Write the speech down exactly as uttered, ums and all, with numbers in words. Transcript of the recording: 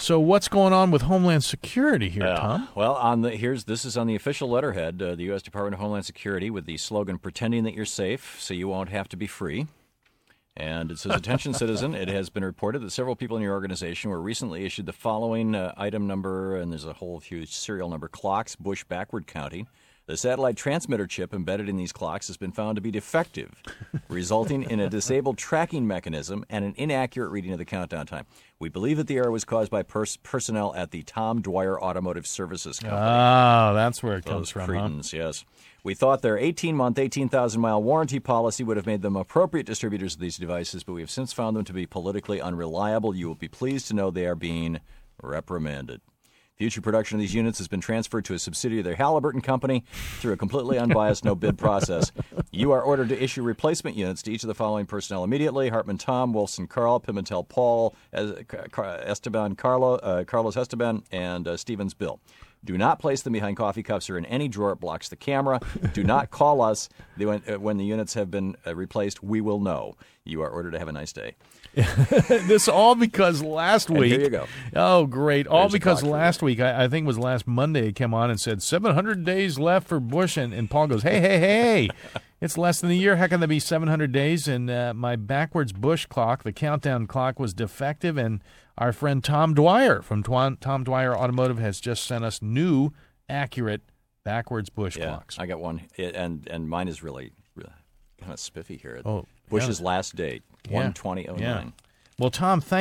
So what's going on with Homeland Security here, Uh, Tom? well, on the here's this is on the official letterhead, uh, the U S Department of Homeland Security, with the slogan "Pretending that you're safe, so you won't have to be free." And it says, "Attention, citizen! It has been reported that several people in your organization were recently issued the following uh, item number, and there's a whole few serial number clocks, Bush backward counting. The satellite transmitter chip embedded in these clocks has been found to be defective, resulting in a disabled tracking mechanism and an inaccurate reading of the countdown time. We believe that the error was caused by pers- personnel at the Tom Dwyer Automotive Services Company." Ah, that's where it comes Those from, cretins, yes. "We thought their eighteen-month, eighteen thousand mile warranty policy would have made them appropriate distributors of these devices, but we have since found them to be politically unreliable. You will be pleased to know they are being reprimanded. Future production of these units has been transferred to a subsidiary of the Halliburton Company through a completely unbiased no-bid process. You are ordered to issue replacement units to each of the following personnel immediately: Hartman Tom, Wilson Carl, Pimentel Paul, Esteban Carlo, uh, Carlos Esteban, and uh, Stevens Bill. Do not place them behind coffee cups or in any drawer. It blocks the camera. Do not call us when, uh, when the units have been uh, replaced. We will know. You are ordered to have a nice day." This all because last And week. here you go. Oh, great! All There's a because clock for last week, I, I think it was last Monday, it came on and said seven hundred days left for Bush, and, and Paul goes, "Hey, hey, hey! It's less than a year. How can there be seven hundred days?" And uh, my backwards Bush clock, the countdown clock, was defective, and our friend Tom Dwyer from Twan- Tom Dwyer Automotive has just sent us new, accurate backwards Bush Yeah, clocks. I got one, It- and and mine is really, really kind of spiffy here. Oh, Bush's yeah. last date, Yeah. one twenty oh nine. Yeah. Well, Tom, thank